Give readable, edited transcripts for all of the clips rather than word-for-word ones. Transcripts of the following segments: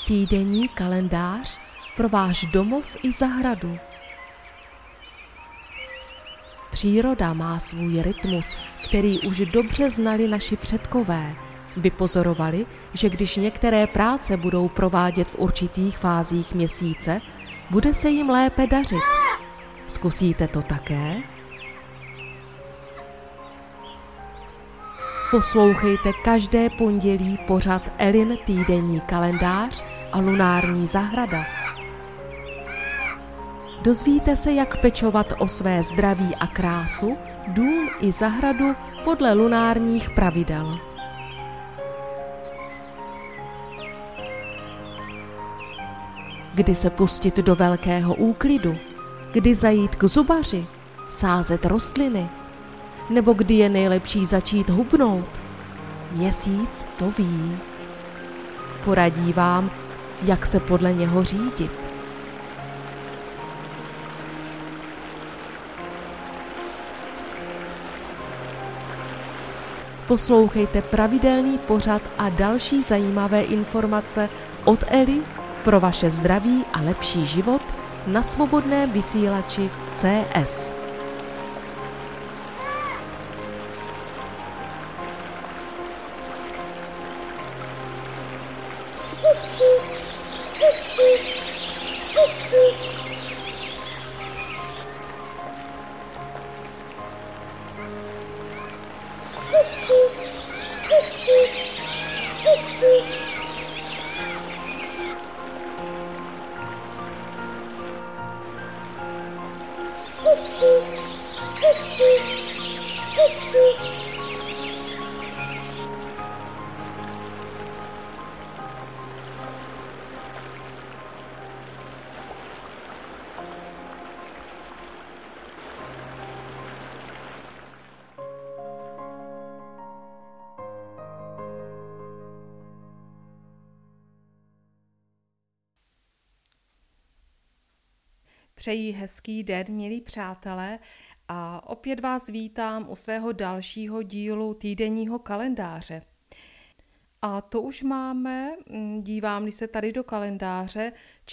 Týdenní kalendář pro váš domov i zahradu. Příroda má svůj rytmus, který už dobře znali naši předkové. Vypozorovali, že když některé práce budou provádět v určitých fázích měsíce, bude se jim lépe dařit. Zkusíte to také? Poslouchejte každé pondělí pořad Elin týdenní kalendář a lunární zahrada. Dozvíte se, jak pečovat o své zdraví a krásu, dům i zahradu podle lunárních pravidel. Kdy se pustit do velkého úklidu, kdy zajít k zubaři, sázet rostliny, nebo kdy je nejlepší začít hubnout. Měsíc to ví. Poradí vám, jak se podle něho řídit. Poslouchejte pravidelný pořad a další zajímavé informace od Eli pro vaše zdraví a lepší život na svobodném vysílači CS. Přeji hezký den, milí přátelé, a opět vás vítám u svého dalšího dílu týdenního kalendáře. A to už máme, dívám-li se tady do kalendáře,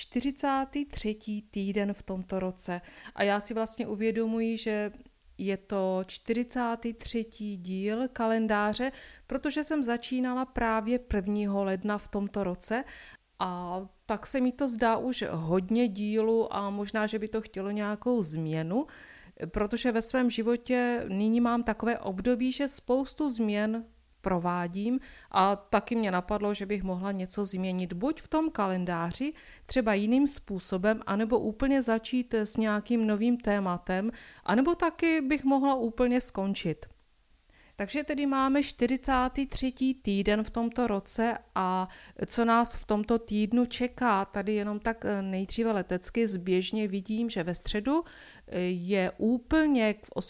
43. týden v tomto roce. A já si vlastně uvědomuji, že je to 43. díl kalendáře, protože jsem začínala právě 1. ledna v tomto roce a tak se mi to zdá už hodně dílů a možná, že by to chtělo nějakou změnu, protože ve svém životě nyní mám takové období, že spoustu změn provádím a taky mě napadlo, že bych mohla něco změnit buď v tom kalendáři, třeba jiným způsobem, anebo úplně začít s nějakým novým tématem, anebo taky bych mohla úplně skončit. Takže tedy máme 43. týden v tomto roce a co nás v tomto týdnu čeká, tady jenom tak nejdříve letecky zběžně vidím, že ve středu je úplněk v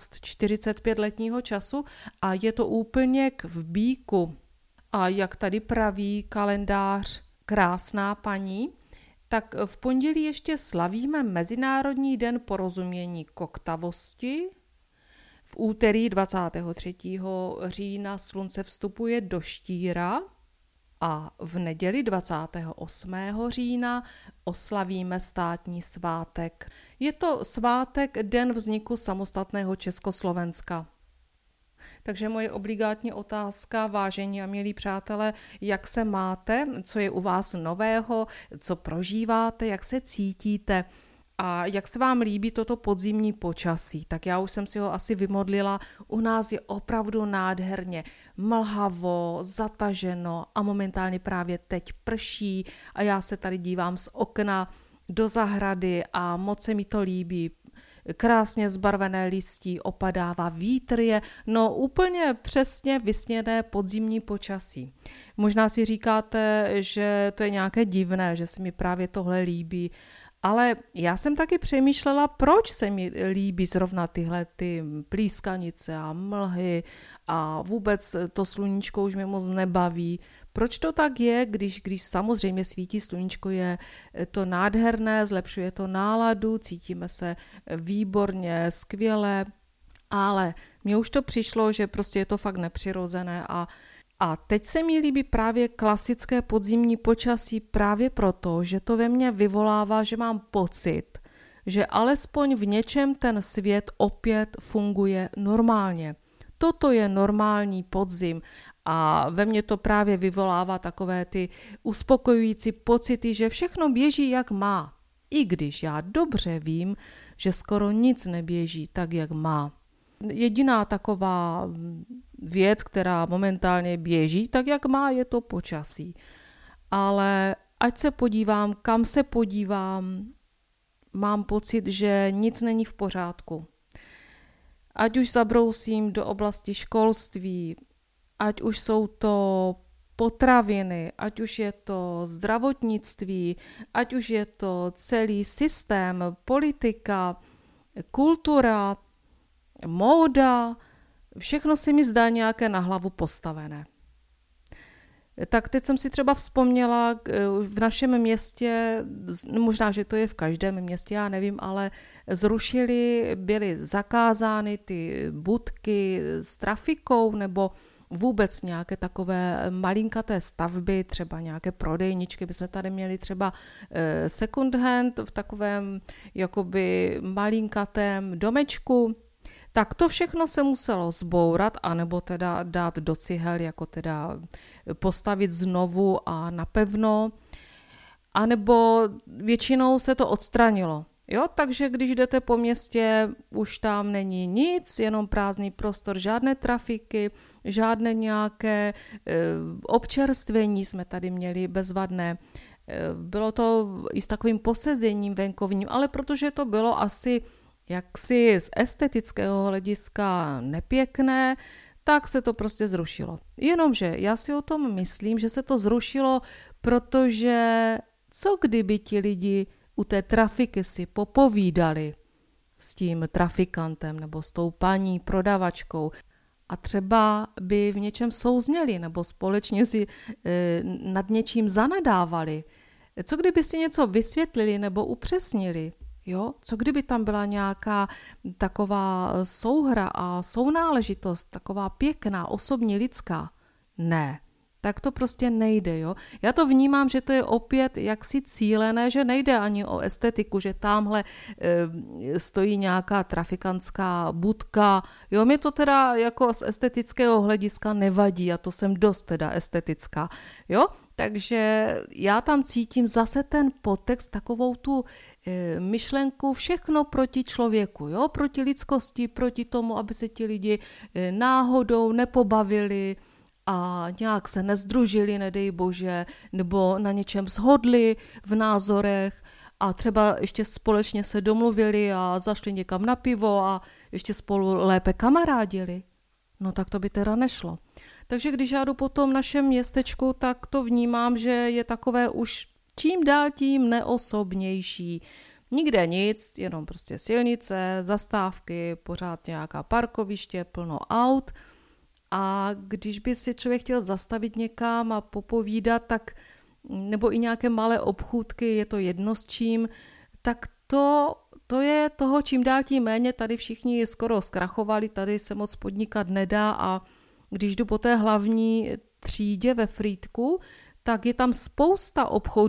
18:45 letního času a je to úplněk v Býku. A jak tady praví kalendář Krásná paní, tak v pondělí ještě slavíme Mezinárodní den porozumění koktavosti. V úterý 23. října slunce vstupuje do štíra a v neděli 28. října oslavíme státní svátek. Je to svátek Den vzniku samostatného Československa. Takže moje obligátní otázka, vážení a milí přátelé, jak se máte, co je u vás nového, co prožíváte, jak se cítíte? A jak se vám líbí toto podzimní počasí? Tak já už jsem si ho asi vymodlila. U nás je opravdu nádherně mlhavo, zataženo a momentálně právě teď prší a já se tady dívám z okna do zahrady a moc se mi to líbí. Krásně zbarvené listí, opadává, vítr je, no úplně přesně vysněné podzimní počasí. Možná si říkáte, že to je nějaké divné, že se mi právě tohle líbí, ale já jsem taky přemýšlela, proč se mi líbí zrovna tyhle ty plískanice a mlhy a vůbec to sluníčko už mě moc nebaví. Proč to tak je, když samozřejmě svítí sluníčko, je to nádherné, zlepšuje to náladu, cítíme se výborně, skvěle, ale mně už to přišlo, že prostě je to fakt nepřirozené a A teď se mi líbí právě klasické podzimní počasí právě proto, že to ve mně vyvolává, že mám pocit, že alespoň v něčem ten svět opět funguje normálně. Toto je normální podzim a ve mně to právě vyvolává takové ty uspokojující pocity, že všechno běží jak má. I když já dobře vím, že skoro nic neběží tak, jak má. Jediná taková věc, která momentálně běží tak, jak má, je to počasí. Ale ať se podívám, kam se podívám, mám pocit, že nic není v pořádku. Ať už zabrousím do oblasti školství, ať už jsou to potraviny, ať už je to zdravotnictví, ať už je to celý systém, politika, kultura, móda, všechno se mi zdá nějaké na hlavu postavené. Tak teď jsem si třeba vzpomněla v našem městě, možná, že to je v každém městě, já nevím, ale byly zakázány ty budky s trafikou nebo vůbec nějaké takové malinkaté stavby, třeba nějaké prodejničky, bychom tady měli třeba second hand v takovém jakoby malinkatém domečku. Tak to všechno se muselo zbourat, anebo teda dát do cihel, jako teda postavit znovu a napevno, anebo většinou se to odstranilo. Jo, takže když jdete po městě, už tam není nic, jenom prázdný prostor, žádné trafiky, žádné nějaké občerstvení jsme tady měli bezvadné. Bylo to i s takovým posezením venkovním, ale protože to bylo asi jaksi z estetického hlediska nepěkné, tak se to prostě zrušilo. Jenomže já si o tom myslím, že se to zrušilo, protože co kdyby ti lidi u té trafiky si popovídali s tím trafikantem nebo s tou paní prodavačkou a třeba by v něčem souzněli nebo společně si nad něčím zanadávali. Co kdyby si něco vysvětlili nebo upřesnili? Jo? Co kdyby tam byla nějaká taková souhra a sounáležitost, taková pěkná, osobní, lidská? Ne. Tak to prostě nejde. Jo? Já to vnímám, že to je opět jaksi cílené, že nejde ani o estetiku, že tamhle stojí nějaká trafikantská budka. Jo, mě to teda jako z estetického hlediska nevadí a to jsem dost teda estetická. Jo? Takže já tam cítím zase ten podtext, takovou tu myšlenku všechno proti člověku, jo? Proti lidskosti, proti tomu, aby se ti lidi náhodou nepobavili, a nějak se nezdružili, nedej bože, nebo na něčem shodli v názorech a třeba ještě společně se domluvili a zašli někam na pivo a ještě spolu lépe kamarádili. No tak to by teda nešlo. Takže když já jdu po tom našem městečku, tak to vnímám, že je takové už čím dál tím neosobnější. Nikde nic, jenom prostě silnice, zastávky, pořád nějaká parkoviště, plno aut. A když by si člověk chtěl zastavit někam a popovídat, tak, nebo i nějaké malé obchůdky, je to jedno s čím, tak to je toho čím dál tím méně, tady všichni skoro zkrachovali, tady se moc podnikat nedá a když jdu po té hlavní třídě ve Frýdku, tak je tam spousta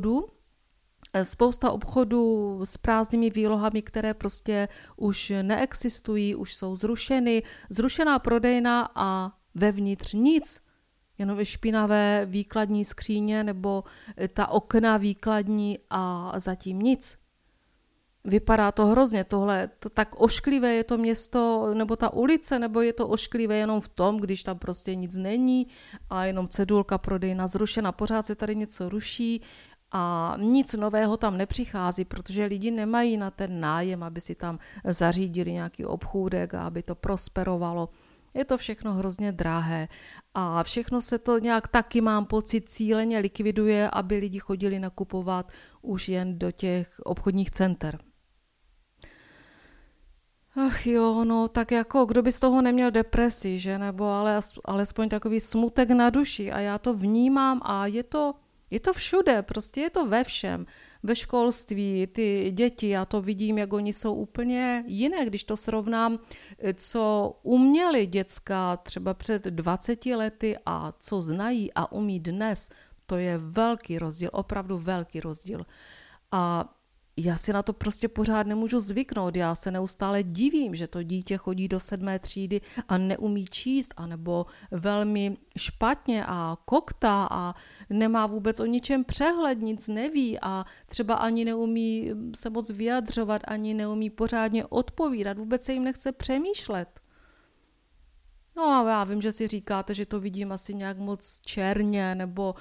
obchodů s prázdnými výlohami, které prostě už neexistují, už jsou zrušeny, zrušená prodejna a vevnitř nic, jenom špinavé výkladní skříně nebo ta okna výkladní a zatím nic. Vypadá to hrozně, tohle, to tak ošklivé je to město, nebo ta ulice, nebo je to ošklivé jenom v tom, když tam prostě nic není a jenom cedulka prodejna zrušena, pořád se tady něco ruší a nic nového tam nepřichází, protože lidi nemají na ten nájem, aby si tam zařídili nějaký obchůdek a aby to prosperovalo. Je to všechno hrozně drahé a všechno se to nějak taky, mám pocit, cíleně likviduje, aby lidi chodili nakupovat už jen do těch obchodních center. Ach jo, no tak jako kdo by z toho neměl depresi, že? Nebo alespoň takový smutek na duši a já to vnímám a je to všude, prostě je to ve všem. ve školství, ty děti, já to vidím, jak oni jsou úplně jiné, když to srovnám, co uměli děcka třeba před 20 lety a co znají a umí dnes, to je velký rozdíl, opravdu velký rozdíl. A já si na to prostě pořád nemůžu zvyknout. Já se neustále divím, že to dítě chodí do 7. třídy a neumí číst, anebo velmi špatně a koktá a nemá vůbec o ničem přehled, nic neví a třeba ani neumí se moc vyjadřovat, ani neumí pořádně odpovídat, vůbec se jim nechce přemýšlet. No a já vím, že si říkáte, že to vidím asi nějak moc černě, nebo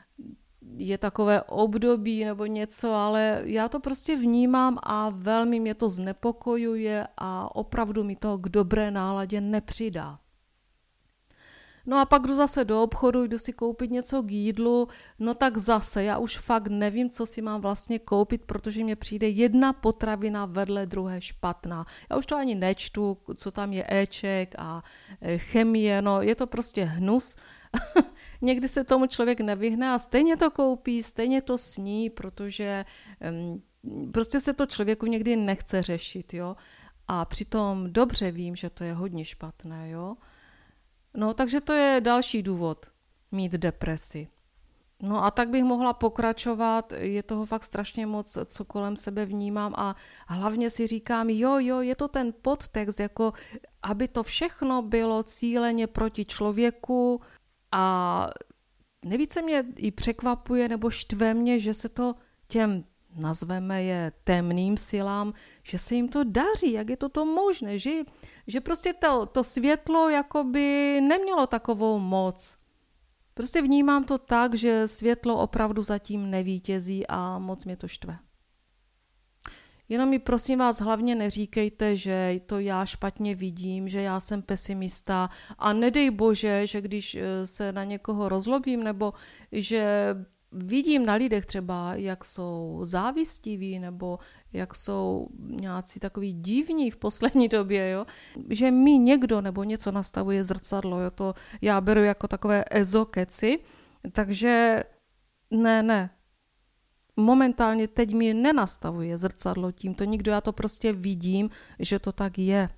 je takové období nebo něco, ale já to prostě vnímám a velmi mě to znepokojuje a opravdu mi to k dobré náladě nepřidá. No a pak jdu zase do obchodu, jdu si koupit něco k jídlu, no tak zase, já už fakt nevím, co si mám vlastně koupit, protože mně přijde jedna potravina vedle druhé špatná. Já už to ani nečtu, co tam je éček a chemie, no je to prostě hnus. Někdy se tomu člověk nevyhne a stejně to koupí, stejně to sní, protože prostě se to člověku někdy nechce řešit, jo. A přitom dobře vím, že to je hodně špatné, jo. No, takže to je další důvod mít depresi. No a tak bych mohla pokračovat, je toho fakt strašně moc, co kolem sebe vnímám a hlavně si říkám, jo, je to ten podtext, jako aby to všechno bylo cíleně proti člověku a nejvíce mě i překvapuje nebo štve mě, že se to těm, nazveme je temným silám, že se jim to daří, jak je to možné, že prostě to světlo jakoby nemělo takovou moc. Prostě vnímám to tak, že světlo opravdu zatím nevítězí a moc mě to štve. Jenom mi prosím vás hlavně neříkejte, že to já špatně vidím, že já jsem pesimista a nedej bože, že když se na někoho rozlobím nebo že vidím na lidech třeba, jak jsou závistiví nebo jak jsou nějací takový divní v poslední době, jo? Že mi někdo nebo něco nastavuje zrcadlo, jo? To já beru jako takové ezokeci, takže ne. Momentálně teď mi nenastavuje zrcadlo tímto nikdo, já to prostě vidím, že to tak je.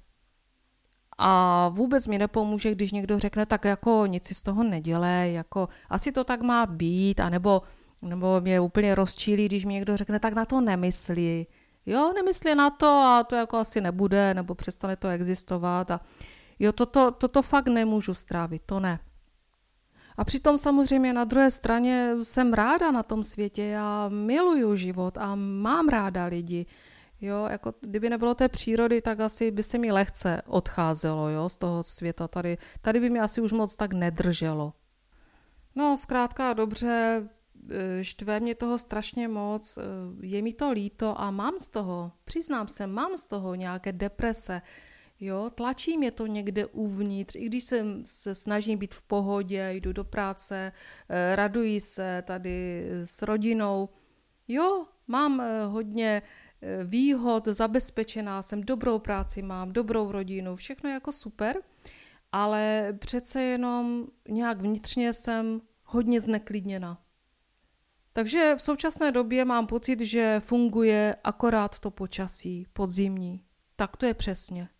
A vůbec mi nepomůže, když někdo řekne, tak jako nic si z toho nedělej, jako asi to tak má být, anebo mě úplně rozčílí, když mi někdo řekne, tak na to nemyslí. Jo, nemyslí na to a to jako asi nebude, nebo přestane to existovat. A jo, toto fakt nemůžu strávit, to ne. A přitom samozřejmě na druhé straně jsem ráda na tom světě, já miluju život a mám ráda lidi. Jo, jako kdyby nebylo té přírody, tak asi by se mi lehce odcházelo, jo, z toho světa. Tady by mi asi už moc tak nedrželo. No, zkrátka dobře, štve mě toho strašně moc, je mi to líto a přiznám se, mám z toho nějaké deprese. Jo, tlačí mě to někde uvnitř, i když se snažím být v pohodě, jdu do práce, raduji se tady s rodinou. Jo, mám hodně výhod, zabezpečená jsem, dobrou práci mám, dobrou rodinu, všechno je jako super, ale přece jenom nějak vnitřně jsem hodně zneklidněna. Takže v současné době mám pocit, že funguje akorát to počasí podzimní. Tak to je přesně.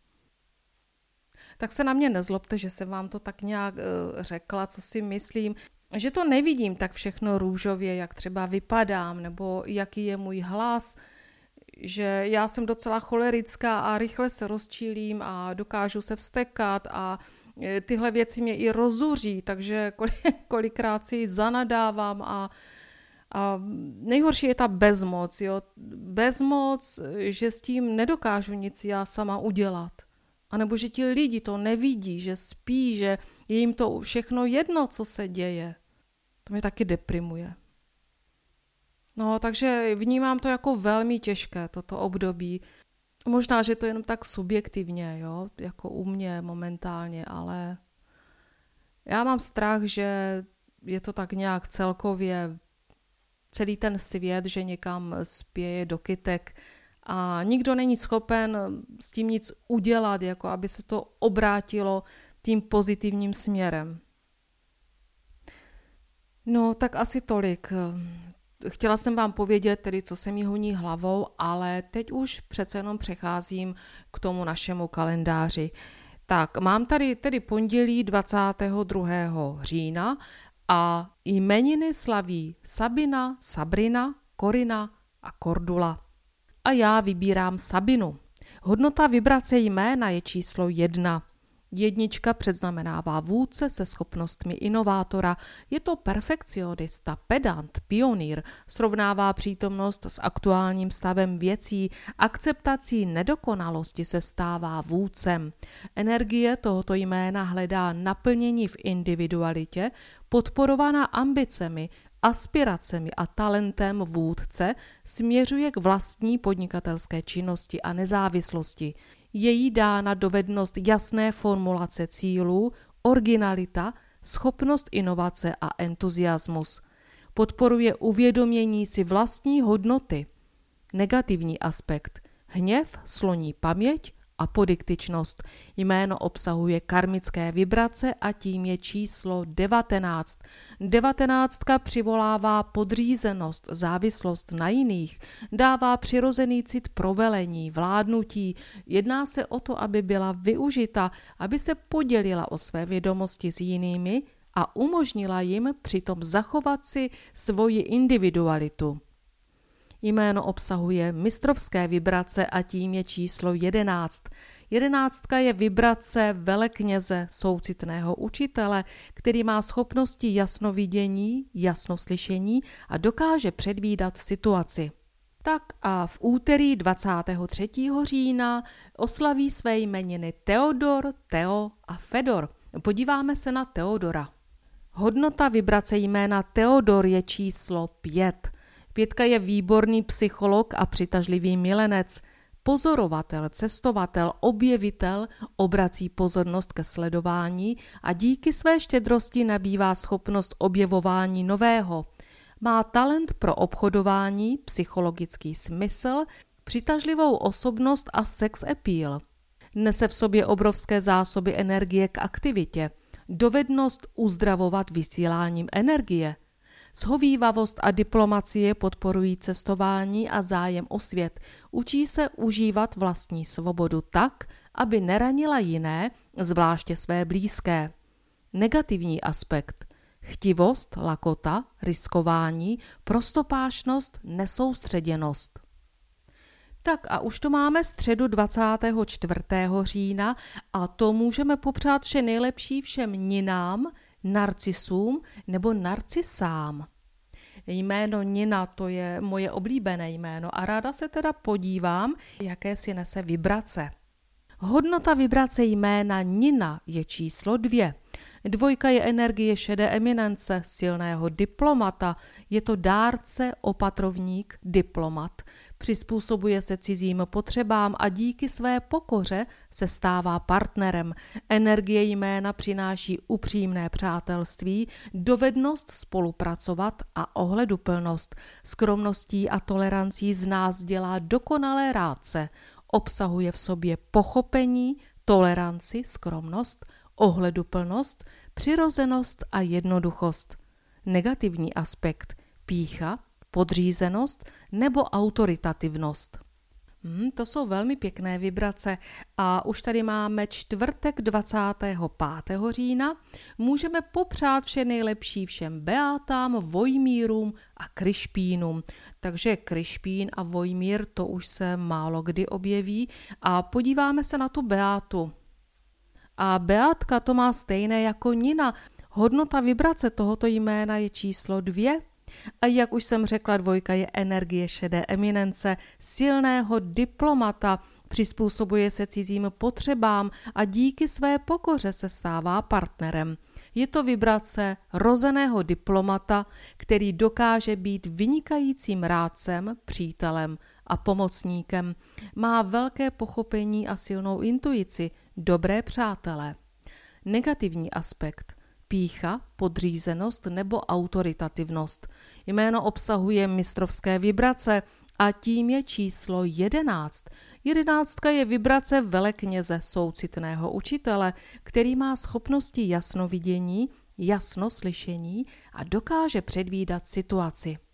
Tak se na mě nezlobte, že jsem vám to tak nějak řekla, co si myslím, že to nevidím tak všechno růžově, jak třeba vypadám, nebo jaký je můj hlas, že já jsem docela cholerická a rychle se rozčílím a dokážu se vztekat a tyhle věci mě i rozuří, takže kolikrát si zanadávám a nejhorší je ta bezmoc, jo? Bezmoc, že s tím nedokážu nic já sama udělat. A nebo že ti lidi to nevidí, že spí, že je jim to všechno jedno, co se děje. To mě taky deprimuje. No, takže vnímám to jako velmi těžké, toto období. Možná, že to jenom tak subjektivně, jo, jako u mě momentálně, ale já mám strach, že je to tak nějak celkově celý ten svět, že někam spěje do kytek a nikdo není schopen s tím nic udělat, jako aby se to obrátilo tím pozitivním směrem. No, tak asi tolik. chtěla jsem vám povědět tedy, co se mi honí hlavou, ale teď už přece jenom přecházím k tomu našemu kalendáři. Tak, mám tady tedy pondělí 22. října a jmeniny slaví Sabina, Sabrina, Korina a Kordula. A já vybírám Sabinu. Hodnota vibrace jména je číslo 1. 1 předznamenává vůdce se schopnostmi inovátora. Je to perfekcionista, pedant, pionýr, srovnává přítomnost s aktuálním stavem věcí, akceptací nedokonalosti se stává vůdcem. Energie tohoto jména hledá naplnění v individualitě, podporovaná ambicemi, aspiracemi a talentem vůdce, směřuje k vlastní podnikatelské činnosti a nezávislosti. Je jí dána dovednost jasné formulace cílů, originalita, schopnost inovace a entuziasmus. Podporuje uvědomění si vlastní hodnoty. Negativní aspekt. Hněv, sloní paměť, apodiktičnost. Jméno obsahuje karmické vibrace a tím je číslo 19. 19 přivolává podřízenost, závislost na jiných, dává přirozený cit pro velení, vládnutí. Jedná se o to, aby byla využita, aby se podělila o své vědomosti s jinými a umožnila jim přitom zachovat si svoji individualitu. Jméno obsahuje mistrovské vibrace a tím je číslo 11. 11 je vibrace velekněze, soucitného učitele, který má schopnosti jasnovidění, jasnoslyšení a dokáže předvídat situaci. Tak a v úterý 23. října oslaví své jmeniny Teodor, Teo a Fedor. Podíváme se na Teodora. Hodnota vibrace jména Teodor je číslo 5. 5 je výborný psycholog a přitažlivý milenec, pozorovatel, cestovatel, objevitel, obrací pozornost ke sledování a díky své štědrosti nabývá schopnost objevování nového. Má talent pro obchodování, psychologický smysl, přitažlivou osobnost a sex appeal. Nese v sobě obrovské zásoby energie k aktivitě, dovednost uzdravovat vysíláním energie. Shovívavost a diplomacie podporují cestování a zájem o svět. Učí se užívat vlastní svobodu tak, aby neranila jiné, zvláště své blízké. Negativní aspekt. Chtivost, lakota, riskování, prostopášnost, nesoustředěnost. Tak a už to máme středu 24. října a to můžeme popřát vše nejlepší všem ninám, narcisům nebo narcisám. Jméno Nina, to je moje oblíbené jméno a ráda se teda podívám, jaké si nese vibrace. Hodnota vibrace jména Nina je číslo 2. 2 je energie šedé eminence, silného diplomata, je to dárce, opatrovník, diplomat. Přizpůsobuje se cizím potřebám a díky své pokoře se stává partnerem. Energie jména přináší upřímné přátelství, dovednost spolupracovat a ohleduplnost. Skromností a tolerancí z nás dělá dokonalé rádce. Obsahuje v sobě pochopení, toleranci, skromnost, ohleduplnost, přirozenost a jednoduchost. Negativní aspekt pýcha, podřízenost nebo autoritativnost. To jsou velmi pěkné vibrace a už tady máme čtvrtek 25. října. Můžeme popřát vše nejlepší všem Beátám, Vojmírům a Krišpínům. Takže Krišpín a Vojmír to už se málo kdy objeví a podíváme se na tu Beátu. A Beátka to má stejné jako Nina. Hodnota vibrace tohoto jména je číslo 2. A jak už jsem řekla, 2 je energie šedé eminence, silného diplomata, přizpůsobuje se cizím potřebám a díky své pokoře se stává partnerem. Je to vibrace rozeného diplomata, který dokáže být vynikajícím rádcem, přítelem a pomocníkem. Má velké pochopení a silnou intuici, dobré přátelé. Negativní aspekt. Pýcha, podřízenost nebo autoritativnost. Jméno obsahuje mistrovské vibrace a tím je číslo 11. 11 je vibrace velekněze, soucitného učitele, který má schopnosti jasnovidění, jasnoslyšení a dokáže předvídat situaci.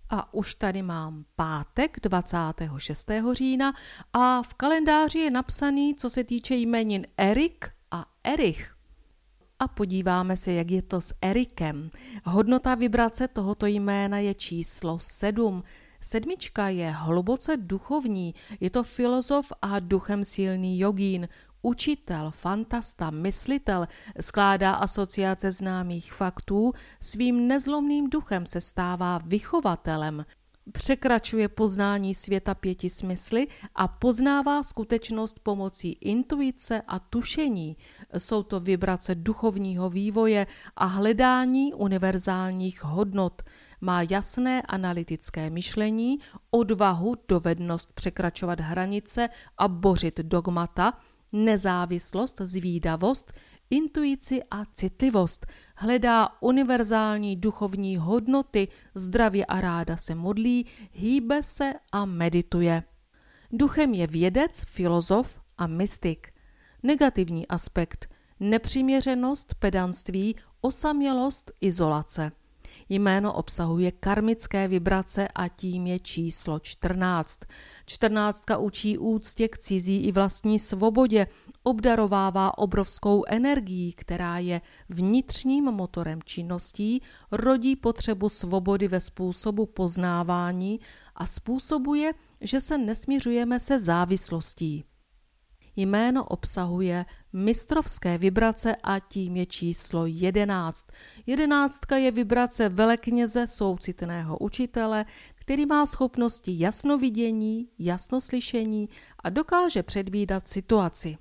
A už tady mám pátek 26. října a v kalendáři je napsaný, co se týče jmenin Erik a Erich. A podíváme se, jak je to s Erikem. Hodnota vibrace tohoto jména je číslo 7. 7 je hluboce duchovní, je to filozof a duchem silný jogín, učitel, fantasta, myslitel, skládá asociace známých faktů, svým nezlomným duchem se stává vychovatelem, překračuje poznání světa 5 smysly a poznává skutečnost pomocí intuice a tušení. Jsou to vibrace duchovního vývoje a hledání univerzálních hodnot. Má jasné analytické myšlení, odvahu, dovednost překračovat hranice a bořit dogmata, nezávislost, zvídavost, intuici a citlivost. Hledá univerzální duchovní hodnoty, zdravě a ráda se modlí, hýbe se a medituje. Duchem je vědec, filozof a mystik. Negativní aspekt: nepřiměřenost, pedantství, osamělost, izolace. Jméno obsahuje karmické vibrace a tím je číslo 14. 14 učí úctě k cizí i vlastní svobodě, obdarovává obrovskou energií, která je vnitřním motorem činností, rodí potřebu svobody ve způsobu poznávání a způsobuje, že se nesmiřujeme se závislostí. Jméno obsahuje mistrovské vibrace a tím je číslo 11. 11 je vibrace velekněze, soucitného učitele, který má schopnosti jasnovidění, jasnoslyšení a dokáže předvídat situaci.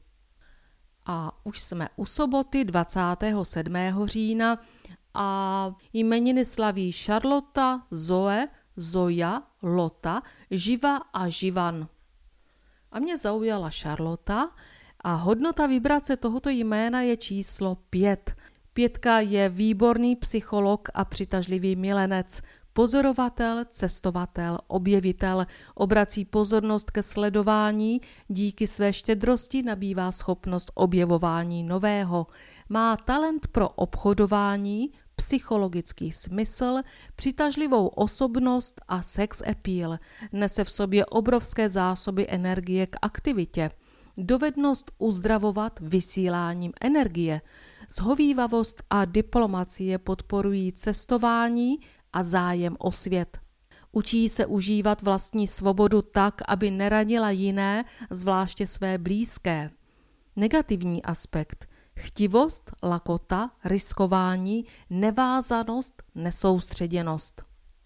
A už jsme u soboty 27. října a jmeniny slaví Charlotta, Zoe, Zoja, Lota, Živa a Živan. A mě zaujala Charlotta a hodnota vibrace tohoto jména je číslo 5. 5 je výborný psycholog a přitažlivý milenec, pozorovatel, cestovatel, objevitel, obrací pozornost ke sledování, díky své štědrosti nabývá schopnost objevování nového, má talent pro obchodování, psychologický smysl, přitažlivou osobnost a sex appeal, nese v sobě obrovské zásoby energie k aktivitě, dovednost uzdravovat vysíláním energie, shovívavost a diplomacie podporují cestování a zájem o svět. Učí se užívat vlastní svobodu tak, aby neranila jiné, zvláště své blízké. Negativní aspekt: chtivost, lakota, riskování, nevázanost, nesoustředěnost.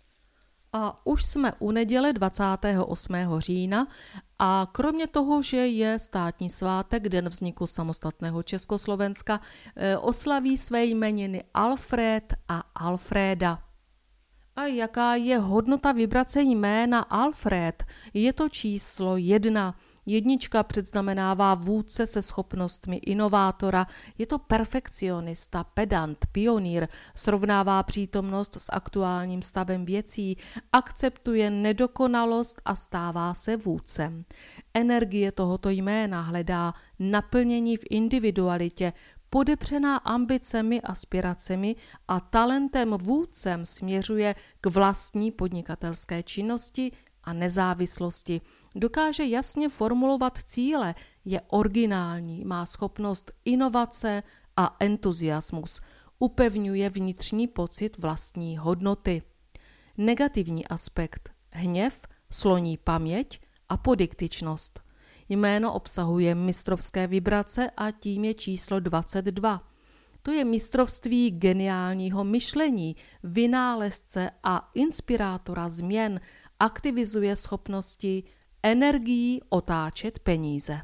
A už jsme u neděle 28. října a kromě toho, že je státní svátek, den vzniku samostatného Československa, oslaví své jmeniny Alfred a Alfréda. A jaká je hodnota vibrace jména Alfred? Je to číslo 1. 1 předznamenává vůdce se schopnostmi inovátora, je to perfekcionista, pedant, pionýr, srovnává přítomnost s aktuálním stavem věcí, akceptuje nedokonalost a stává se vůdcem. Energie tohoto jména hledá naplnění v individualitě, podepřená ambicemi, aspiracemi a talentem vůdcem směřuje k vlastní podnikatelské činnosti a nezávislosti. Dokáže jasně formulovat cíle, je originální, má schopnost inovace a entuziasmus, upevňuje vnitřní pocit vlastní hodnoty. Negativní aspekt: hněv, sloní paměť a podiktičnost. Jméno obsahuje mistrovské vibrace a tím je číslo 22. To je mistrovství geniálního myšlení, vynálezce a inspirátora změn, aktivizuje schopnosti energií otáčet peníze.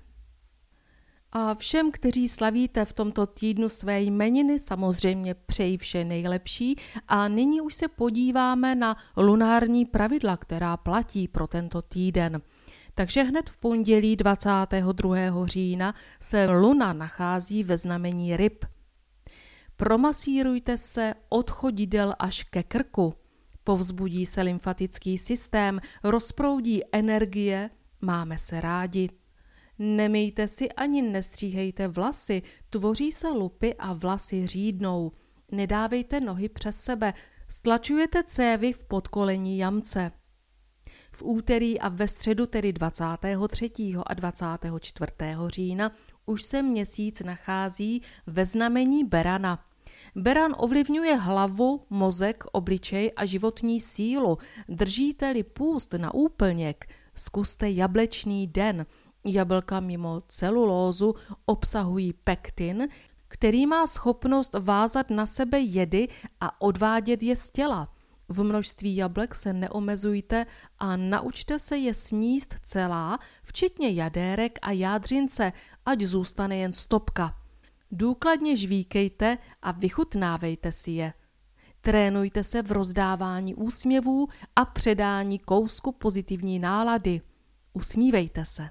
A všem, kteří slavíte v tomto týdnu své jmeniny, samozřejmě přeji vše nejlepší a nyní už se podíváme na lunární pravidla, která platí pro tento týden. Takže hned v pondělí 22. října se luna nachází ve znamení ryb. Promasírujte se od chodidel až ke krku. Povzbudí se lymfatický systém, rozproudí energie, máme se rádi. Nemyjte si ani nestříhejte vlasy, tvoří se lupy a vlasy řídnou. Nedávejte nohy přes sebe, Stlačujete cévy v podkolení jamce. V úterý a ve středu, tedy 23. a 24. října, už se měsíc nachází ve znamení berana. Beran ovlivňuje hlavu, mozek, obličej a životní sílu. Držíte-li půst na úplněk, zkuste jablečný den. Jablka mimo celulózu obsahují pektin, který má schopnost vázat na sebe jedy a odvádět je z těla. V množství jablek se neomezujte a naučte se je sníst celá, včetně jadérek a jádřince, ať zůstane jen stopka. Důkladně žvíkejte a vychutnávejte si je. Trénujte se v rozdávání úsměvů a předání kousku pozitivní nálady. Usmívejte se.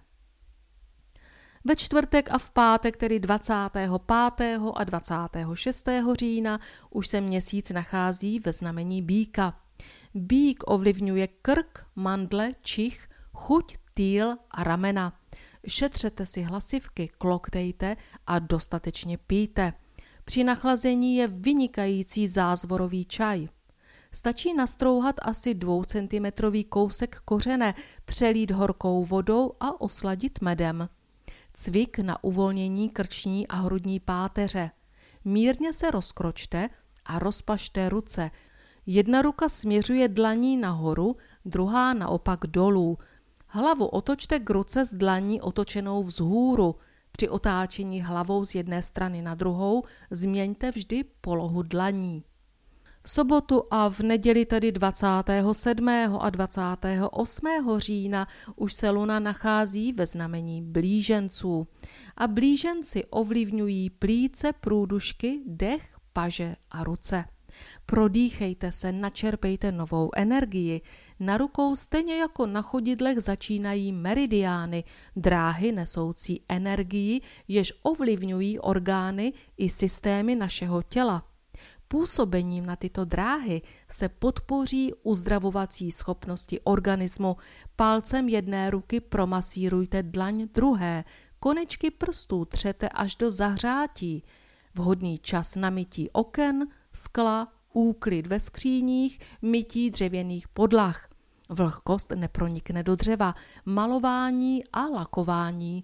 Ve čtvrtek a v pátek, tedy 25. a 26. října, už se měsíc nachází ve znamení býka. Býk ovlivňuje krk, mandle, čich, chuť, týl a ramena. Šetřete si hlasivky, kloktejte a dostatečně pijte. Při nachlazení je vynikající zázvorový čaj. Stačí nastrouhat asi 2 cm kousek kořene, přelít horkou vodou a osladit medem. Cvik na uvolnění krční a hrudní páteře. Mírně se rozkročte a rozpažte ruce. Jedna ruka směřuje dlaní nahoru, druhá naopak dolů. Hlavu otočte k ruce s dlaní otočenou vzhůru. Při otáčení hlavou z jedné strany na druhou změňte vždy polohu dlaní. V sobotu a v neděli, tedy 27. a 28. října, už se luna nachází ve znamení blíženců. A blíženci ovlivňují plíce, průdušky, dech, paže a ruce. Prodýchejte se, načerpejte novou energii. Na rukou stejně jako na chodidlech začínají meridiány, dráhy nesoucí energii, jež ovlivňují orgány i systémy našeho těla. Působením na tyto dráhy se podpoří uzdravovací schopnosti organismu. Palcem jedné ruky promasírujte dlaň druhé, konečky prstů třete až do zahřátí. Vhodný čas na mytí oken, skla, úklid ve skříních, mytí dřevěných podlah. Vlhkost nepronikne do dřeva, malování a lakování.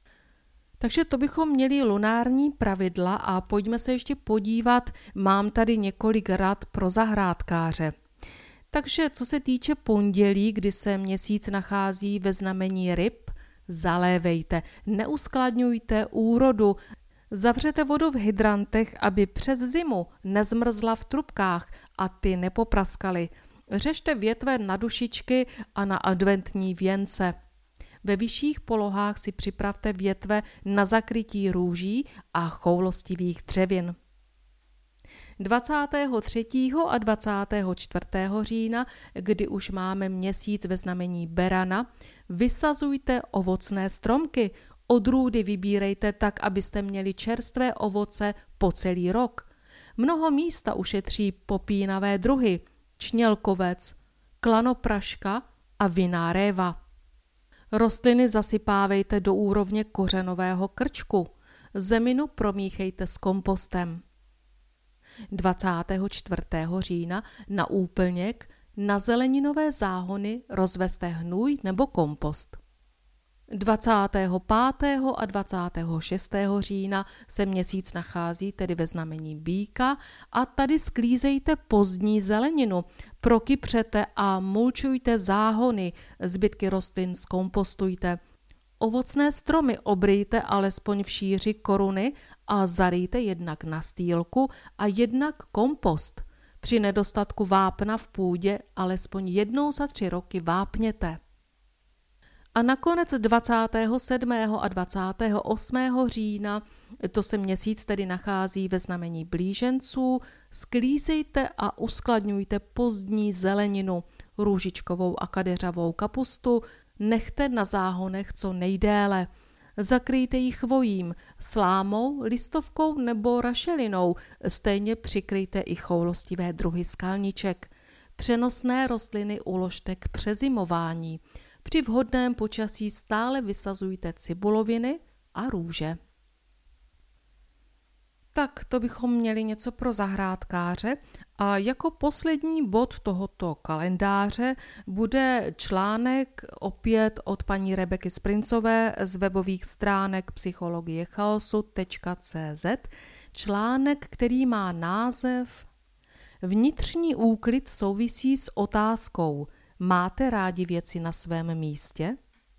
Takže to bychom měli lunární pravidla a pojďme se ještě podívat, mám tady několik rad pro zahrádkáře. Takže co se týče pondělí, kdy se měsíc nachází ve znamení ryb, zalévejte, neuskladňujte úrodu, zavřete vodu v hydrantech, aby přes zimu nezmrzla v trubkách a ty nepopraskaly. Řešte větve na dušičky a na adventní věnce. Ve vyšších polohách si připravte větve na zakrytí růží a choulostivých dřevin. 23. a 24. října, kdy už máme měsíc ve znamení berana, vysazujte ovocné stromky. Odrůdy vybírejte tak, abyste měli čerstvé ovoce po celý rok. Mnoho místa ušetří popínavé druhy, čnělkovec, klanopraška a vinná réva. Rostliny zasypávejte do úrovně kořenového krčku. Zeminu promíchejte s kompostem. 24. října na úplněk na zeleninové záhony rozveste hnůj nebo kompost. 25. a 26. října se měsíc nachází tedy ve znamení býka a tady sklízejte pozdní zeleninu, prokypřete a mulčujte záhony, zbytky rostlin zkompostujte. Ovocné stromy obryjte alespoň v šíři koruny a zaryjte jednak na stýlku a jednak kompost. Při nedostatku vápna v půdě alespoň jednou za 3 roky vápněte. A nakonec 27. a 28. října, to se měsíc tedy nachází ve znamení blíženců, sklízejte a uskladňujte pozdní zeleninu, růžičkovou a kadeřavou kapustu, nechte na záhonech co nejdéle. Zakryjte ji chvojím, slámou, listovkou nebo rašelinou, stejně přikryjte i choulostivé druhy skalniček. Přenosné rostliny uložte k přezimování. Při vhodném počasí stále vysazujte cibuloviny a růže. Tak to bychom měli něco pro zahrádkáře a jako poslední bod tohoto kalendáře bude článek opět od paní Rebeky Sprincové z webových stránek psychologiechaosu.cz, článek, který má název Vnitřní úklid souvisí s otázkou: máte rádi věci na svém místě?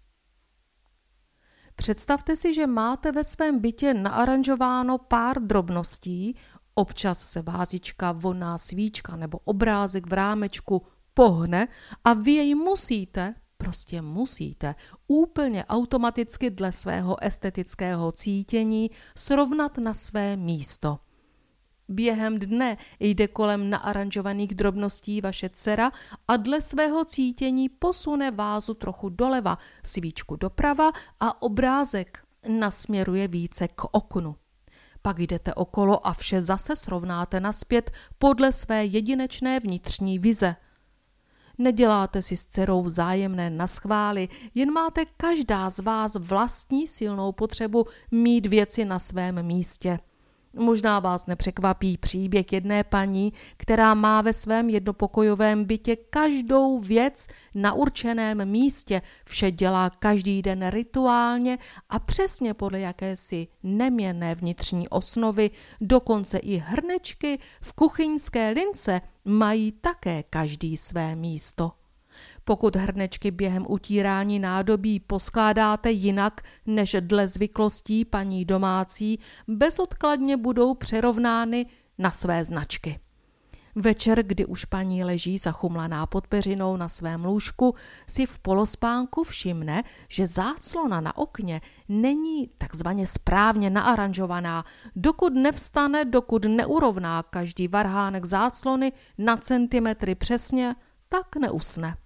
Představte si, že máte ve svém bytě naaranžováno pár drobností, občas se vázička, vonná svíčka nebo obrázek v rámečku pohne a vy jej prostě musíte, úplně automaticky dle svého estetického cítění srovnat na své místo. Během dne jde kolem naaranžovaných drobností vaše dcera a dle svého cítění posune vázu trochu doleva, svíčku doprava a obrázek nasměruje více k oknu. Pak jdete okolo a vše zase srovnáte nazpět podle své jedinečné vnitřní vize. Neděláte si s dcerou vzájemné naschvály, jen máte každá z vás vlastní silnou potřebu mít věci na svém místě. Možná vás nepřekvapí příběh jedné paní, která má ve svém jednopokojovém bytě každou věc na určeném místě, vše dělá každý den rituálně a přesně podle jakési neměnné vnitřní osnovy, dokonce i hrnečky v kuchyňské lince mají také každý své místo. Pokud hrnečky během utírání nádobí poskládáte jinak než dle zvyklostí paní domácí, bezodkladně budou přerovnány na své značky. Večer, kdy už paní leží zachumlaná pod peřinou na svém lůžku, si v polospánku všimne, že záclona na okně není takzvaně správně naaranžovaná, dokud nevstane, dokud neurovná každý varhánek záclony na centimetry přesně, tak neusne.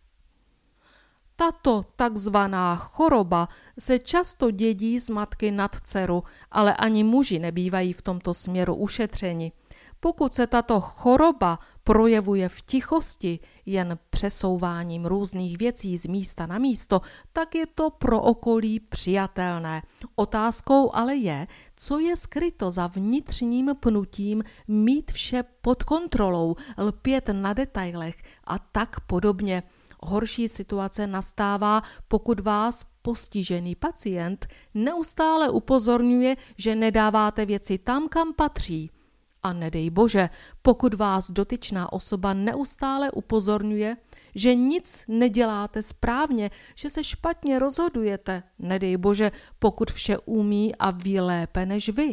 Tato takzvaná choroba se často dědí z matky na dceru, ale ani muži nebývají v tomto směru ušetřeni. Pokud se tato choroba projevuje v tichosti, jen přesouváním různých věcí z místa na místo, tak je to pro okolí přijatelné. Otázkou ale je, co je skryto za vnitřním pnutím mít vše pod kontrolou, lpět na detailech a tak podobně. Horší situace nastává, pokud vás postižený pacient neustále upozorňuje, že nedáváte věci tam, kam patří. A nedej bože, pokud vás dotyčná osoba neustále upozorňuje, že nic neděláte správně, že se špatně rozhodujete. Nedej bože, pokud vše umí a ví lépe než vy.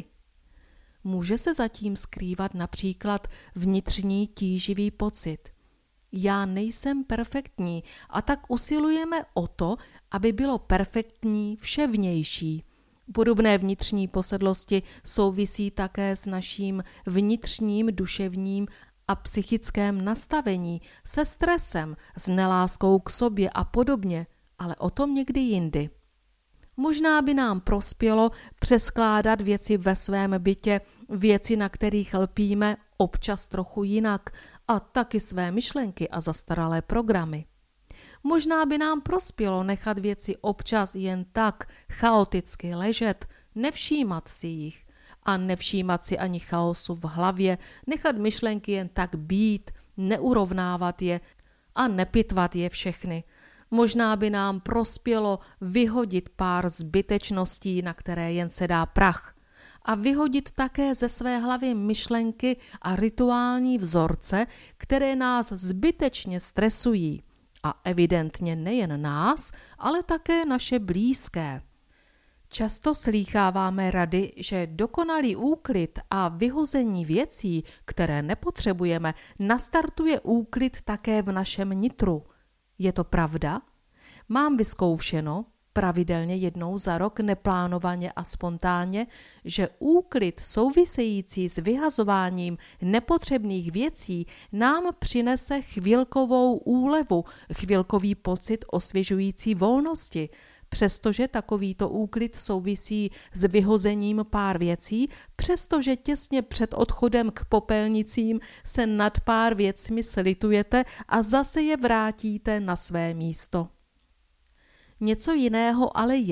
Může se zatím skrývat například vnitřní tíživý pocit. Já nejsem perfektní a tak usilujeme o to, aby bylo perfektní vše vnější. Podobné vnitřní posedlosti souvisí také s naším vnitřním duševním a psychickém nastavení, se stresem, s neláskou k sobě a podobně, ale o tom někdy jindy. Možná by nám prospělo přeskládat věci ve svém bytě, věci, na kterých lpíme, občas trochu jinak, a taky své myšlenky a zastaralé programy. Možná by nám prospělo nechat věci občas jen tak chaoticky ležet, nevšímat si jich a nevšímat si ani chaosu v hlavě, nechat myšlenky jen tak být, neurovnávat je a nepitvat je všechny. Možná by nám prospělo vyhodit pár zbytečností, na které jen se dá prach, a vyhodit také ze své hlavy myšlenky a rituální vzorce, které nás zbytečně stresují. A evidentně nejen nás, ale také naše blízké. Často slýcháváme rady, že dokonalý úklid a vyhození věcí, které nepotřebujeme, nastartuje úklid také v našem nitru. Je to pravda? Mám vyzkoušeno, pravidelně jednou za rok, neplánovaně a spontánně, že úklid související s vyhazováním nepotřebných věcí nám přinese chvilkovou úlevu, chvilkový pocit osvěžující volnosti. Přestože takovýto úklid souvisí s vyhozením pár věcí, přestože těsně před odchodem k popelnicím se nad pár věcmi slitujete a zase je vrátíte na své místo. Něco jiného ale je,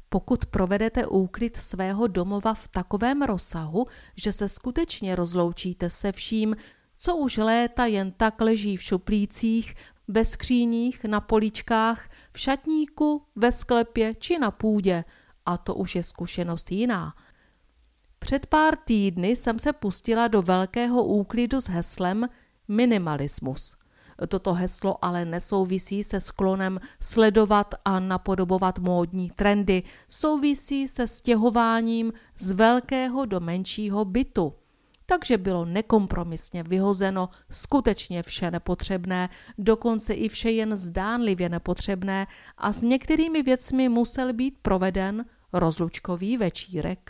Pokud provedete úklid svého domova v takovém rozsahu, že se skutečně rozloučíte se vším, co už léta jen tak leží v šuplících, ve skříních, na poličkách, v šatníku, ve sklepě či na půdě, a to už je zkušenost jiná. Před pár týdny jsem se pustila do velkého úklidu s heslem minimalismus. Toto heslo ale nesouvisí se sklonem sledovat a napodobovat módní trendy, souvisí se stěhováním z velkého do menšího bytu. Takže bylo nekompromisně vyhozeno skutečně vše nepotřebné, dokonce i vše jen zdánlivě nepotřebné, a s některými věcmi musel být proveden rozlučkový večírek.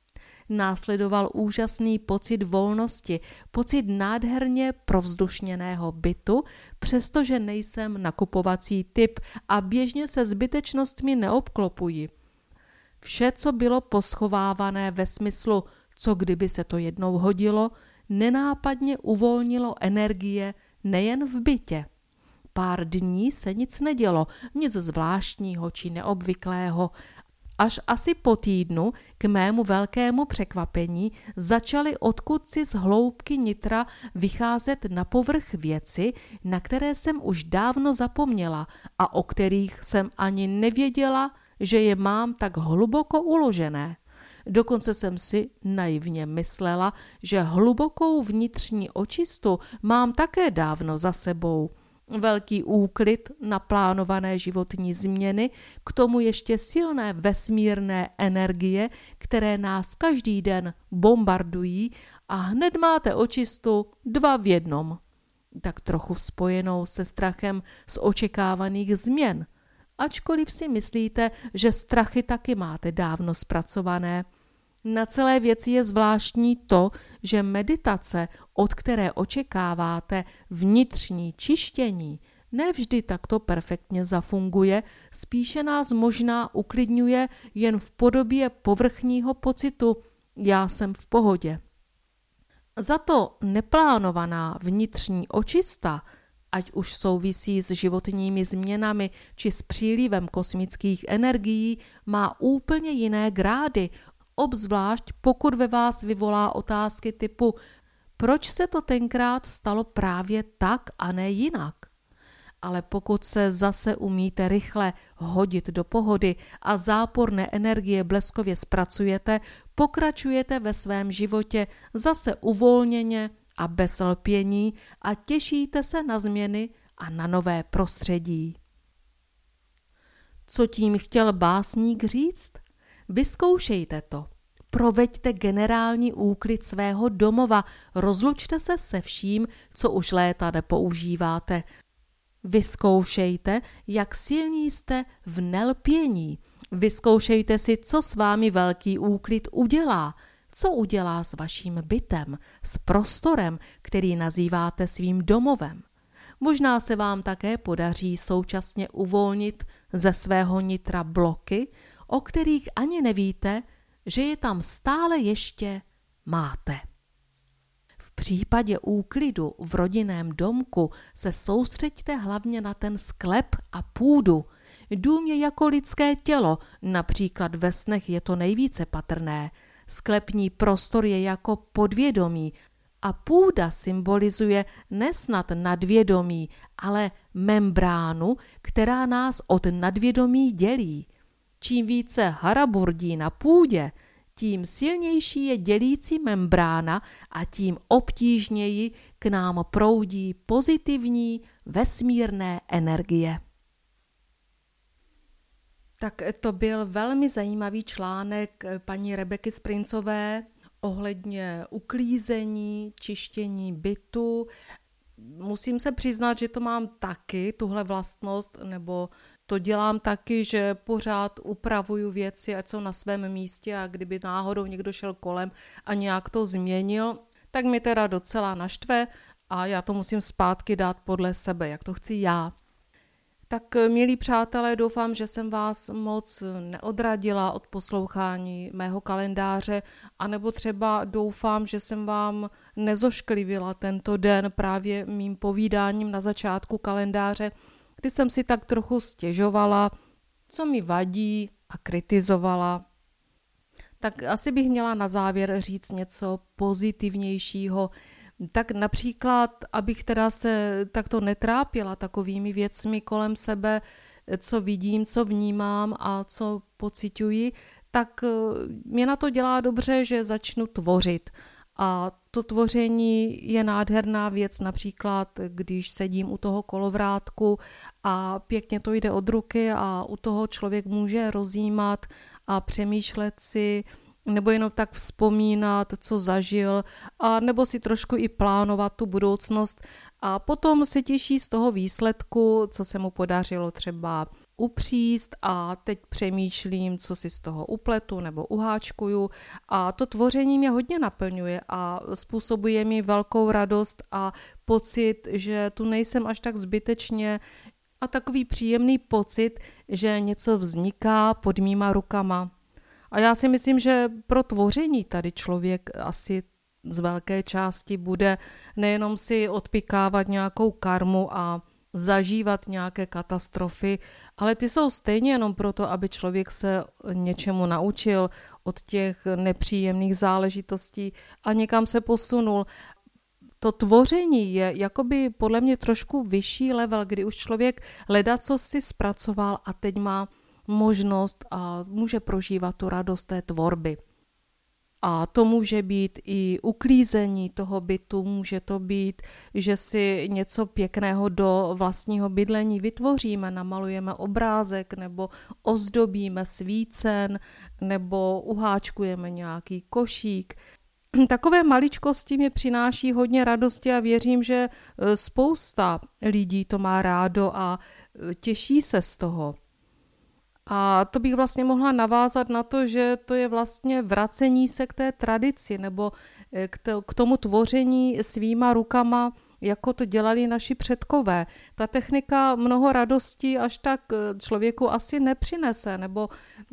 Následoval úžasný pocit volnosti, pocit nádherně provzdušněného bytu, přestože nejsem nakupovací typ a běžně se zbytečnostmi neobklopuji. Vše, co bylo poschovávané ve smyslu, co kdyby se to jednou hodilo, nenápadně uvolnilo energie nejen v bytě. Pár dní se nic nedělo, nic zvláštního či neobvyklého. Až asi po týdnu, k mému velkému překvapení, začaly odkudsi z hloubky nitra vycházet na povrch věci, na které jsem už dávno zapomněla a o kterých jsem ani nevěděla, že je mám tak hluboko uložené. Dokonce jsem si naivně myslela, že hlubokou vnitřní očistu mám také dávno za sebou. Velký úklid, naplánované životní změny, k tomu ještě silné vesmírné energie, které nás každý den bombardují, a hned máte očistu 2 v 1. Tak trochu spojenou se strachem z očekávaných změn. Ačkoliv si myslíte, že strachy taky máte dávno zpracované. Na celé věci je zvláštní to, že meditace, od které očekáváte vnitřní čištění, nevždy takto perfektně zafunguje, spíše nás možná uklidňuje jen v podobě povrchního pocitu já jsem v pohodě. Za to neplánovaná vnitřní očista, ať už souvisí s životními změnami či s přílivem kosmických energií, má úplně jiné grády, obzvlášť pokud ve vás vyvolá otázky typu proč se to tenkrát stalo právě tak a ne jinak. Ale pokud se zase umíte rychle hodit do pohody a záporné energie bleskově zpracujete, pokračujete ve svém životě zase uvolněně a bez lpění a těšíte se na změny a na nové prostředí. Co tím chtěl básník říct? Vyzkoušejte to. Proveďte generální úklid svého domova, rozlučte se se vším, co už léta nepoužíváte. Vyzkoušejte, jak silní jste v nelpění. Vyzkoušejte si, co s vámi velký úklid udělá, co udělá s vaším bytem, s prostorem, který nazýváte svým domovem. Možná se vám také podaří současně uvolnit ze svého nitra bloky, o kterých ani nevíte, že je tam stále ještě máte. V případě úklidu v rodinném domku se soustřeďte hlavně na ten sklep a půdu. Dům je jako lidské tělo, například ve snech je to nejvíce patrné. Sklepní prostor je jako podvědomí a půda symbolizuje nesnad nadvědomí, ale membránu, která nás od nadvědomí dělí. Čím více haraburdí na půdě, tím silnější je dělící membrána a tím obtížněji k nám proudí pozitivní vesmírné energie. Tak to byl velmi zajímavý článek paní Rebeky Sprincové ohledně uklízení, čištění bytu. Musím se přiznat, že to mám taky, tuhle vlastnost, nebo to dělám taky, že pořád upravuju věci, ať jsou na svém místě, a kdyby náhodou někdo šel kolem a nějak to změnil, tak mi teda docela naštve a já to musím zpátky dát podle sebe, jak to chci já. Tak milí přátelé, doufám, že jsem vás moc neodradila od poslouchání mého kalendáře, anebo třeba doufám, že jsem vám nezošklivila tento den právě mým povídáním na začátku kalendáře, kdy jsem si tak trochu stěžovala, co mi vadí a kritizovala. Tak asi bych měla na závěr říct něco pozitivnějšího. Tak například, abych teda se takto netrápila takovými věcmi kolem sebe, co vidím, co vnímám a co pociťuji, tak mě na to dělá dobře, že začnu tvořit. A to tvoření je nádherná věc, například když sedím u toho kolovrátku a pěkně to jde od ruky a u toho člověk může rozjímat a přemýšlet si, nebo jenom tak vzpomínat, co zažil, a nebo si trošku i plánovat tu budoucnost a potom se těší z toho výsledku, co se mu podařilo třeba upříst a teď přemýšlím, co si z toho upletu nebo uháčkuju a to tvoření mě hodně naplňuje a způsobuje mi velkou radost a pocit, že tu nejsem až tak zbytečně a takový příjemný pocit, že něco vzniká pod mýma rukama. A já si myslím, že pro tvoření tady člověk asi z velké části bude nejenom si odpikávat nějakou karmu a zažívat nějaké katastrofy, ale ty jsou stejně jenom proto, aby člověk se něčemu naučil od těch nepříjemných záležitostí a někam se posunul. To tvoření je jakoby podle mě trošku vyšší level, kdy už člověk ledacos si zpracoval a teď má možnost a může prožívat tu radost té tvorby. A to může být i uklízení toho bytu, může to být, že si něco pěkného do vlastního bydlení vytvoříme, namalujeme obrázek nebo ozdobíme svícen nebo uháčkujeme nějaký košík. Takové maličkosti mě přináší hodně radosti a věřím, že spousta lidí to má rádo a těší se z toho. A to bych vlastně mohla navázat na to, že to je vlastně vracení se k té tradici nebo k tomu tvoření svýma rukama, jako to dělali naši předkové. Ta technika mnoho radostí až tak člověku asi nepřinese, nebo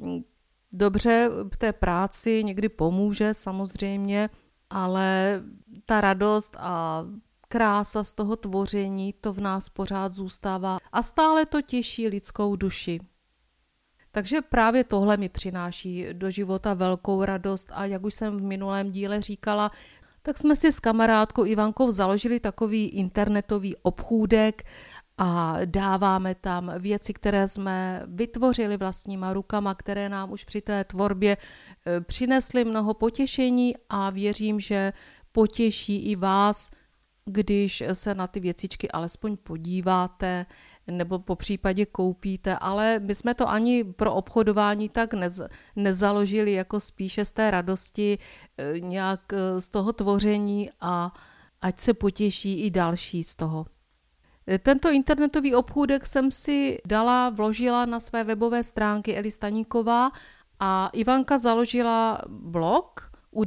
dobře v té práci někdy pomůže samozřejmě, ale ta radost a krása z toho tvoření, to v nás pořád zůstává a stále to těší lidskou duši. Takže právě tohle mi přináší do života velkou radost a jak už jsem v minulém díle říkala, tak jsme si s kamarádkou Ivankou založili takový internetový obchůdek a dáváme tam věci, které jsme vytvořili vlastníma rukama, které nám už při té tvorbě přinesly mnoho potěšení a věřím, že potěší i vás, když se na ty věcičky alespoň podíváte nebo po případě koupíte, ale my jsme to ani pro obchodování tak nezaložili, jako spíše z té radosti nějak z toho tvoření a ať se potěší i další z toho. Tento internetový obchůdek jsem si vložila na své webové stránky Eli Staníková a Ivanka založila blog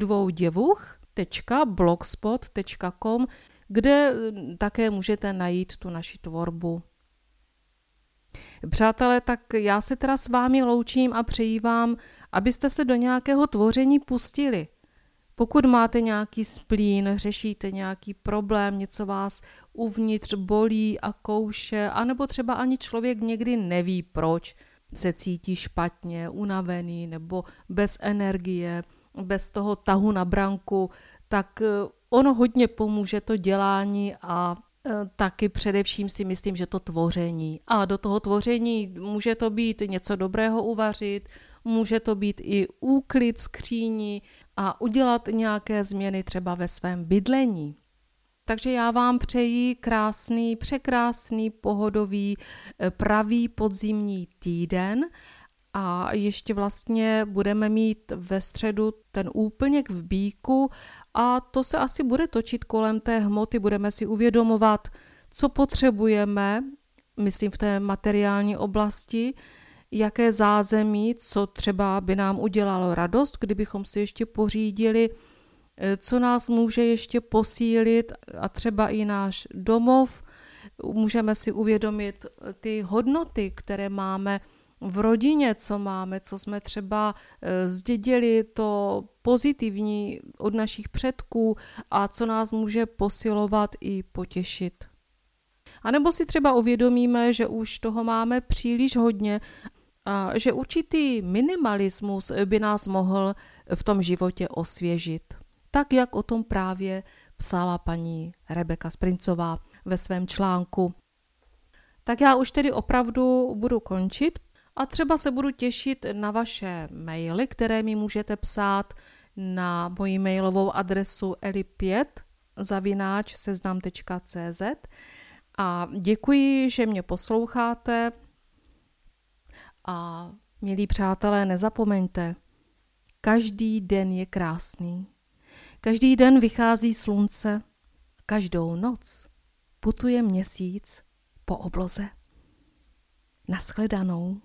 udvouděvuch.blogspot.com, kde také můžete najít tu naši tvorbu. Přátelé, tak já se teda s vámi loučím a přeji vám, abyste se do nějakého tvoření pustili. Pokud máte nějaký splín, řešíte nějaký problém, něco vás uvnitř bolí a kouše, anebo třeba ani člověk někdy neví, proč se cítí špatně, unavený nebo bez energie, bez toho tahu na branku, tak ono hodně pomůže to dělání a taky především si myslím, že to tvoření. A do toho tvoření může to být něco dobrého uvařit, může to být i úklid skříní a udělat nějaké změny třeba ve svém bydlení. Takže já vám přeji krásný, překrásný, pohodový, pravý podzimní týden a ještě vlastně budeme mít ve středu ten úplněk v Bíku a to se asi bude točit kolem té hmoty, budeme si uvědomovat, co potřebujeme, myslím v té materiální oblasti, jaké zázemí, co třeba by nám udělalo radost, kdybychom si ještě pořídili, co nás může ještě posílit a třeba i náš domov. Můžeme si uvědomit ty hodnoty, které máme v rodině, co máme, co jsme třeba zdědili, to pozitivní od našich předků a co nás může posilovat i potěšit. A nebo si třeba uvědomíme, že už toho máme příliš hodně A že určitý minimalismus by nás mohl v tom životě osvěžit. Tak, jak o tom právě psala paní Rebeka Sprincová ve svém článku. Tak já už tedy opravdu budu končit a třeba se budu těšit na vaše maily, které mi můžete psát na moji mailovou adresu eli5@seznam.cz a děkuji, že mě posloucháte a milí přátelé, nezapomeňte, každý den je krásný. Každý den vychází slunce, každou noc putuje měsíc po obloze. Nashledanou.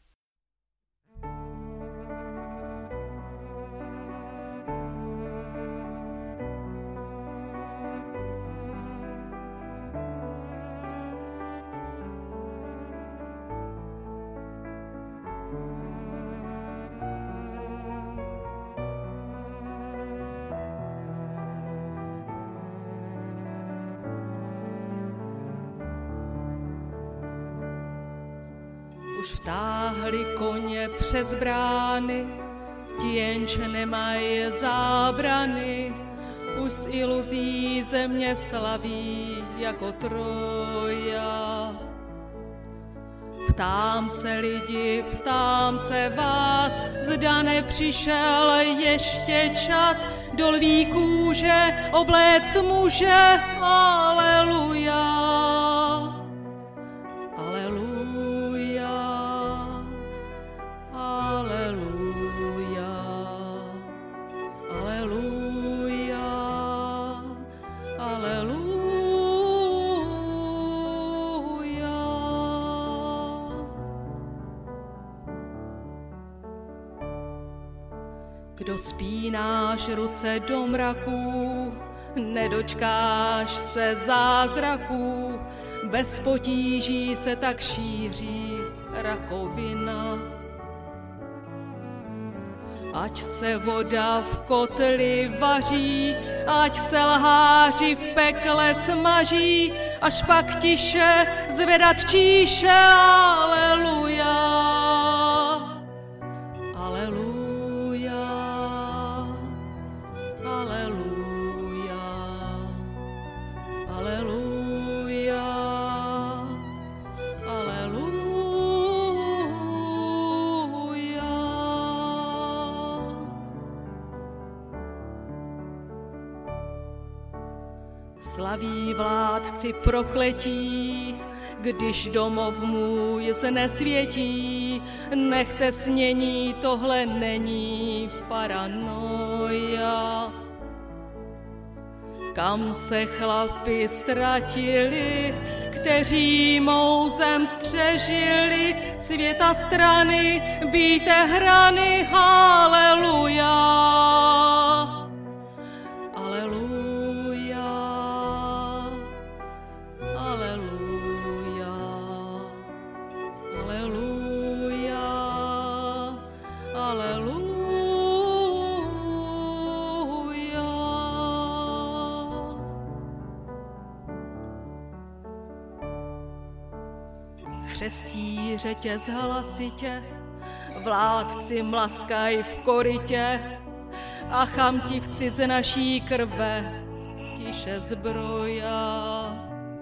Už vtáhli koně přes brány, ti jenž nemají zábrany, už z iluzí země slaví jako Troja. Ptám se lidi, ptám se vás, zda nepřišel ještě čas do lví kůže obléct muže, aleluja. Kdo spínáš ruce do mraků, nedočkáš se zázraků, bez potíží se tak šíří rakovina. Ať se voda v kotli vaří, ať se lháři v pekle smaží, až pak tiše zvedat číše, aleluja. Slaví vládci prokletí, když domov můj znesvětí. Nechte snění, tohle není paranoja. Kam se chlapi ztratili, kteří mou zem střežili, světa strany, bíte hrany, haleluja. Křesí řetěz hlasitě, vládci mlaskaj v korytě a chamtivci z naší krve tiše zbroja.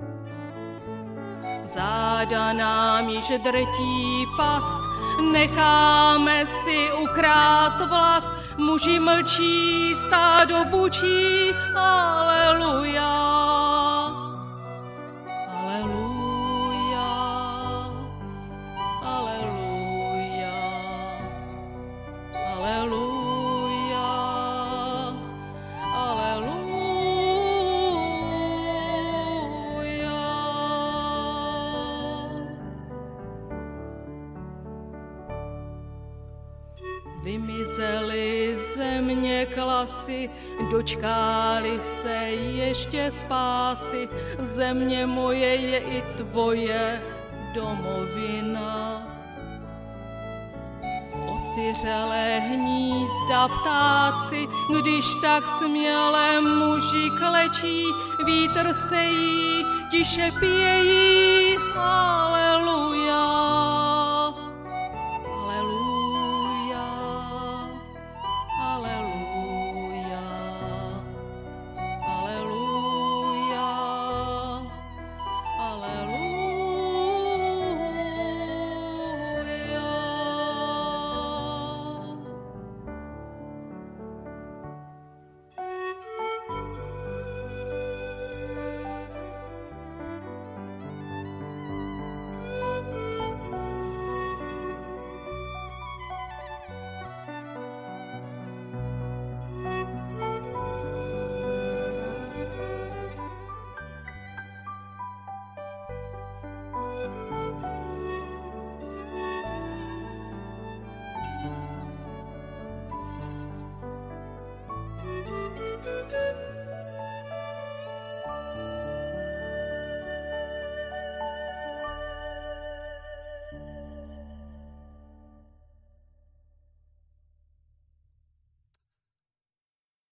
Záda nám již drtí past, necháme si ukrást vlast, muži mlčí, stádo bučí, aleluja. Vymizely země klasy, dočkáli se ještě spásy. Země moje je i tvoje domovina. Osiřelé hnízda ptáci, když tak směle muži klečí, vítr sejí, tiše pějí, aleluja.